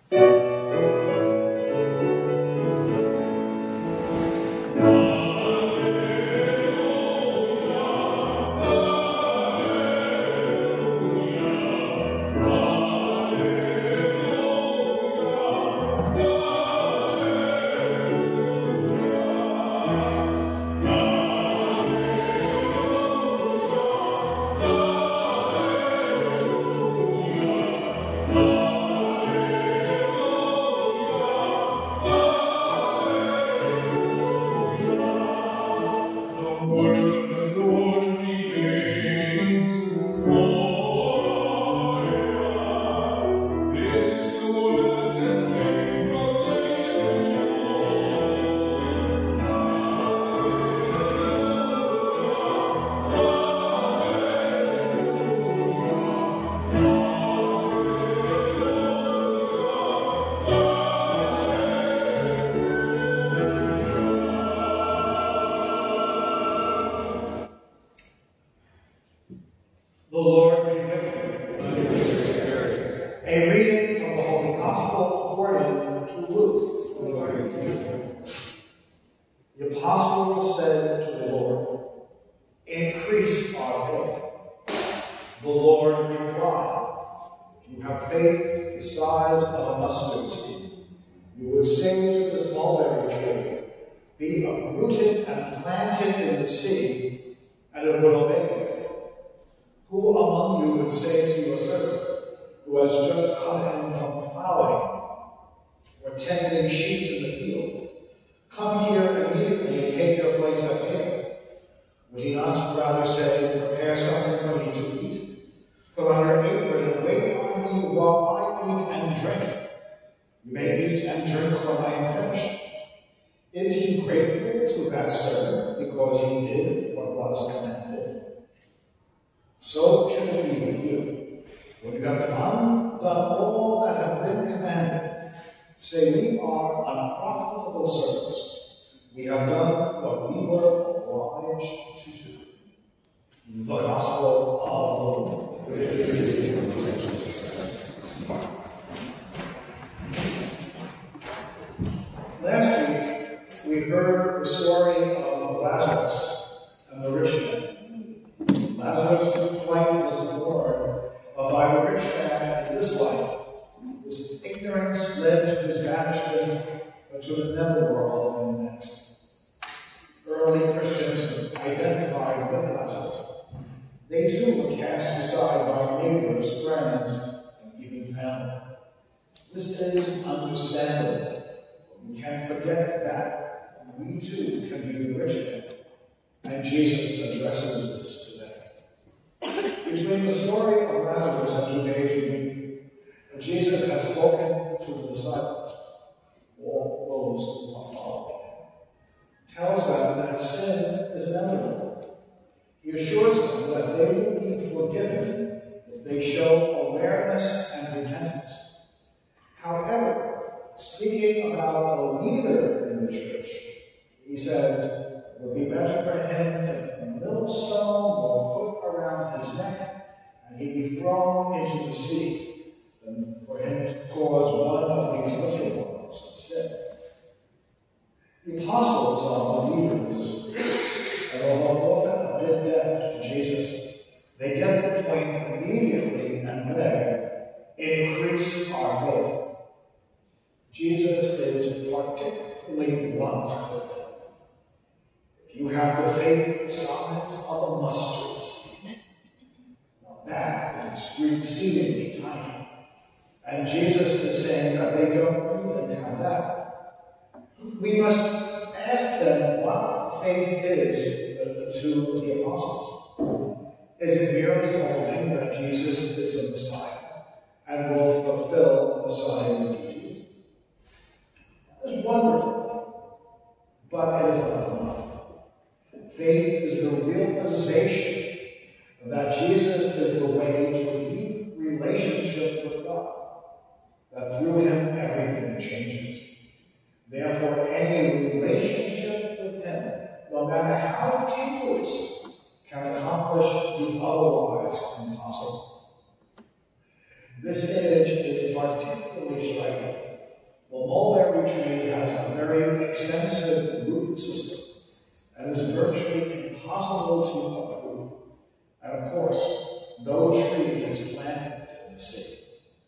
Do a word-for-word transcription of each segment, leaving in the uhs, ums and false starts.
The Lord be with you. And with your spirit. A reading from the Holy Gospel according to Luke. Glory to you. The apostle said to the Lord, "Increase our faith." The Lord replied, "If you have faith the size of a mustard seed, you would say to this mulberry tree, 'Be uprooted and planted in the sea,' and it would obey you. Who among you would say to your servant, who has just come in from plowing or tending sheep in the field, 'Come here immediately and take your place at table'? Would he not rather say, 'Prepare something for me to eat'? Put on your apron and wait on me while I eat and drink. You may eat and drink when I am finished." Is he grateful to that servant because he did what was commanded? So should it be with you. When you have done, done all that have been commanded, say, "We are unprofitable servants. We have done what we were obliged to do." The Gospel of the Lord. Last week, we heard the story of Lazarus and the rich man. Lazarus' plight was born, but by the rich man in this life, his ignorance led to his banishment to the netherworld in the next. Early Christians identified with Lazarus. They too were cast aside by neighbors, friends, and even family. This is understandable. We can't forget that we too can be the rich man, and Jesus addresses this today. Between the story of Lazarus and Judaism, Jesus has spoken to the disciples, all those who are following him. Tells them that sin is inevitable. He assures them that they will be forgiven if they show awareness and repentance. However, speaking about a leader in the church, he says, it would be better for him if a millstone were put around his neck and he be thrown into the sea than for him to cause one of these little ones to sin. The apostles are believers, and although often a bit deaf to Jesus, they get the point immediately and there, increase our faith. Jesus is particularly blunt with them. You have the faith the size of a mustard seed. Now that is exceedingly tiny. And Jesus is saying that they don't even have that. We must ask them what faith is to the apostles. Is it merely holding that Jesus is the Messiah and will fulfill Messiah's duties? That is wonderful, but it is not enough. Faith is the realization that Jesus is the way to a deep relationship with God, that through him everything changes. Therefore, any relationship with him, no matter how tenuous, can accomplish the otherwise impossible. This image is particularly striking. The mulberry tree has a very extensive root system and is virtually impossible to uproot. And of course, no tree is planted in the city.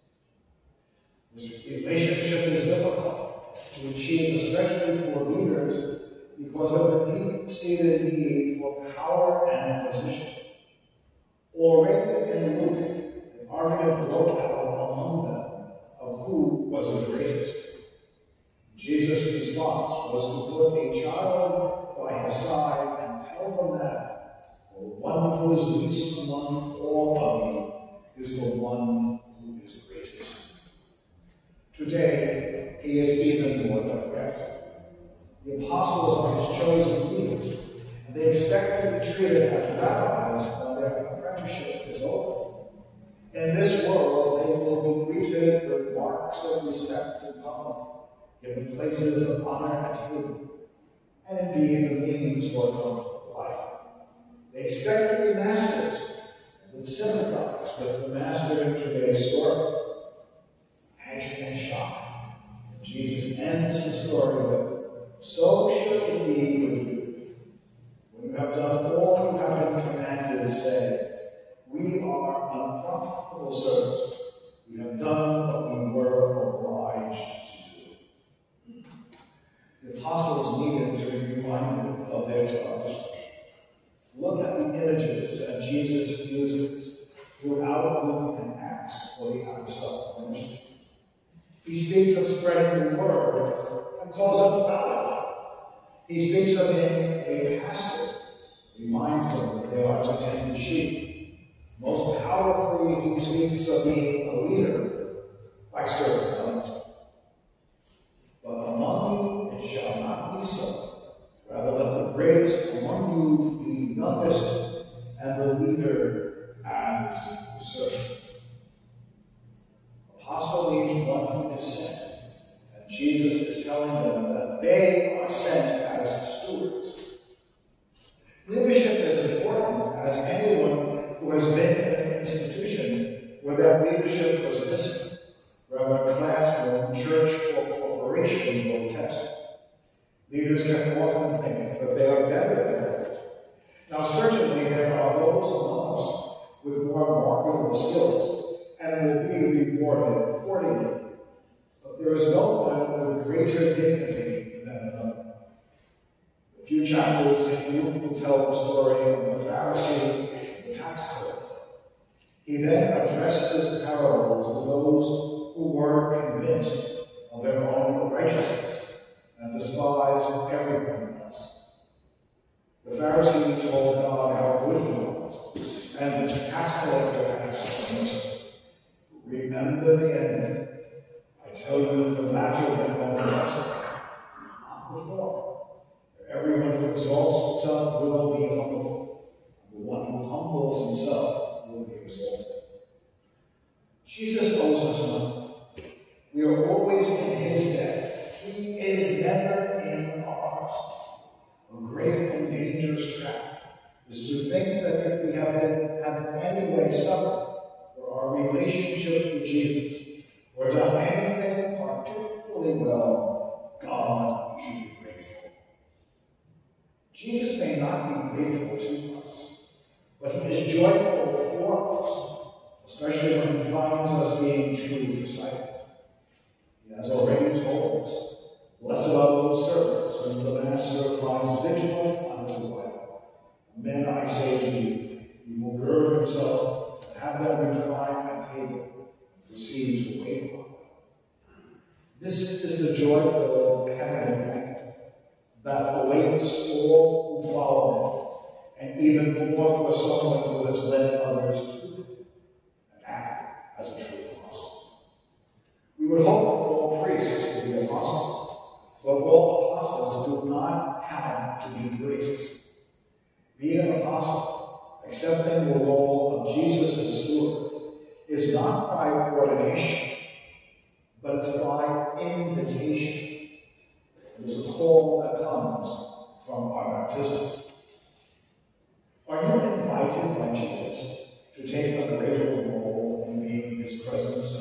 This relationship is difficult to achieve, especially for leaders, because of the deep-seated need for power and position. Already in Luke, an argument broke out among them of who was the greatest. Jesus' response was to put a child by his side and tell them that the one who is least among all of you is the one who is greatest. Today, he is even more direct. The apostles are his chosen leaders, and they expect to be treated as rabbis when their apprenticeship is over. In this world, they will be greeted with marks of respect and honor, given places of honor at table, and indeed the means for comfortable life. They expect to be masters and would sympathize with the master in today's story. Imagine and shock. Jesus ends the story with, "So should it be with you. When you have done all you have been commanded, say, we are unprofitable servants. We have done what we were obliged to do." The apostles needed to be reminded of their charge. Look at the images that Jesus uses throughout Luke and Acts for the apostolic ministry. He speaks of spreading the word and calls it power. He speaks of being a pastor, reminds them that they are to tend the sheep. Most powerfully, he speaks of being a leader by serving others. But among you it shall not be so. Rather, let the greatest among you be youngest, and the leader as the servant. Apostle means one who is sent, and Jesus is telling them that they are sent as stewards. Leadership is important, as anyone who has been in an institution where that leadership was missing, whether classroom, church, or corporation, will test. Leaders can often think that they are better than others. Now, certainly there are those among us with more marketable skills and will be rewarded accordingly. But there is no one with greater dignity than another. A few chapters in Luke will tell the story of the Pharisee and the tax collector. He then addressed this parable to those who were convinced of their own righteousness and despised everyone else. The Pharisee told God how good he was, and the tax collector asked for mercy. Remember the ending. I tell you, the latter will have mercy, not the former. For everyone who exalts himself will be humbled, and the one who humbles himself will be exalted. Jesus owes us nothing. We are always in his debt. He is never in ours. A great and dangerous trap is to think that if we have been have in any way suffered for our relationship with Jesus, or done anything particularly well, God should be grateful. Jesus may not be grateful to us, but he is joyful for us, especially when he finds us being true disciples. He has already told us, "Blessed are those servants whom the master finds vigilant unto life. Men, I say to you, he will gird himself and have them recline at table and proceed to wait on them." This is the joyful heavenly banquet that awaits all who follow him, and even more for someone who has led others to him and act as a true apostle. We would hope that all priests would be apostles, but all apostles do not have to be priests. Being an apostle, accepting the role of Jesus as steward, is not by ordination, but it's by invitation. It is a call that comes from our baptism. Are you invited by Jesus to take a greater role in being his presence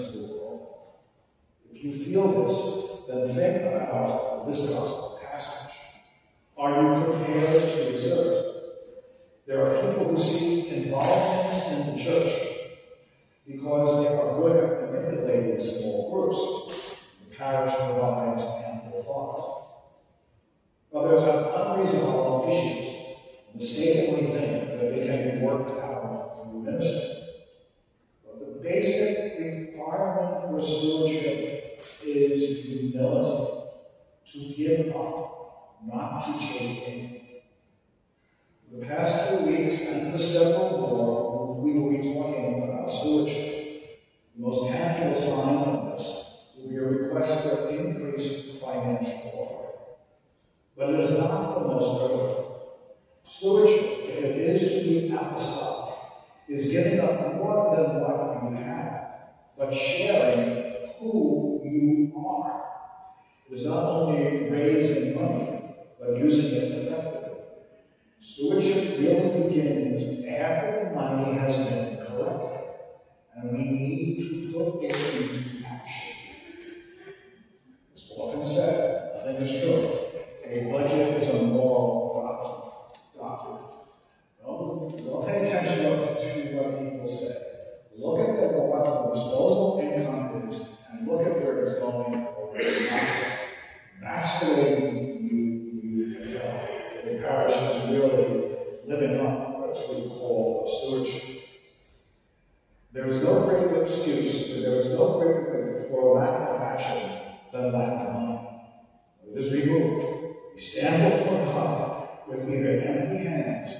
feel this, then think about this gospel passage. Are you prepared to exert? There are people who seek involvement in the church because they are good at manipulating small groups. The parish provides ample funds. Others have unresolved issues, mistakenly think that they can be worked out through ministry. But the basic requirement for stewardship is humility, to give up, not to take in. For the past few weeks and for several more, we will be talking about stewardship. The most tangible sign of this will be a request for increased financial offering. But it is not the most urgent. Stewardship, if it is to be apostolic, is giving up more than what you have, but sharing who you are. It is not only raising money, but using it effectively. Stewardship really begins after the money has been collected, and we need to put it into action. It's often said, nothing is true. A budget is a moral document. Don't, don't pay attention to what people say. Look at the, what the disposable income is, and look at where it's going over time. That's the way you, you can tell if the parish is really living up to what we call stewardship. There is no greater excuse, there is no greater for lack of action than lack of money. It is removed. We stand before God with either empty hands